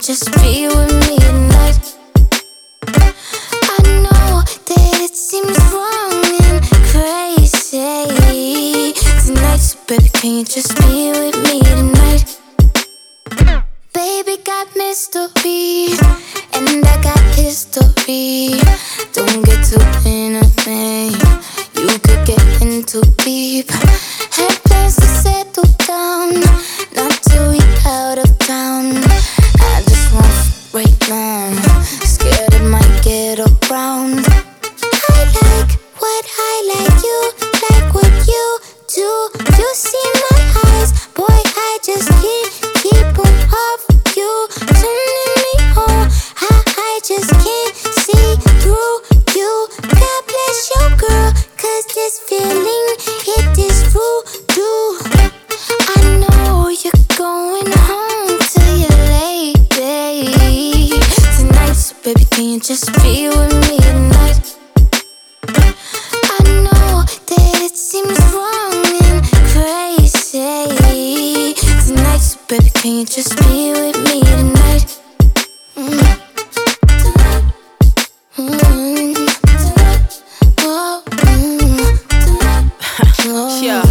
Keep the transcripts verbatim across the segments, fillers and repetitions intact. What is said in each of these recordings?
just be with me tonight? I know that it seems wrong and crazy tonight, so baby, can you just be with me tonight? Baby got mystery, and I got history. Don't get too innocent, you could get in too deep. Had plans to settle down, not till we out of town. I just want right now, scared it might get around. I like what I like, you like what you do. You see my eyes, boy, I just can't keep them off you, turning me on. I, I just can't see through you. God bless your girl, cause this feeling, it is voodoo. I know you're going home to your lady tonight, so baby, can you just be with me tonight? I know that it seems wrong and crazy tonight, so baby, can you just be with me tonight? Mm. Tonight. Mm. Tonight. Oh. Mm. Tonight. Oh. Yeah.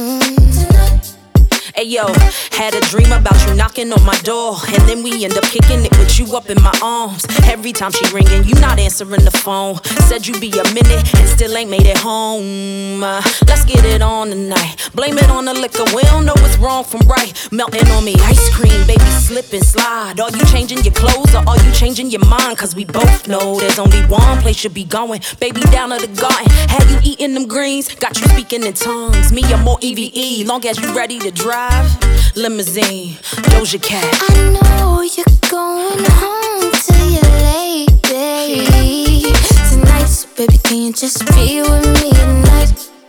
Hey yo, had a dream about you knocking on my door, and then we end up kicking it with you up in my arms. Every time she ringing, you not answering the phone. Said you be a minute and still ain't made it home. Uh, let's get it on tonight. Blame it on the liquor, we don't know what's wrong from right. Melting on me, ice cream, baby, slip and slide. Are you changing your clothes or are you changing your mind? Cause we both know there's only one place you be going. Baby, down to the garden, had you eating them greens? Got you speaking in tongues, me I'm more E V E. Long as you ready to drive. Limousine, Doja Cat. I know you're going home to your lady tonight, so baby, can you just be with me tonight?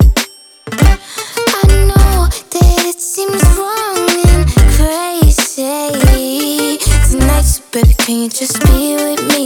I know that it seems wrong and crazy tonight, so baby, can you just be with me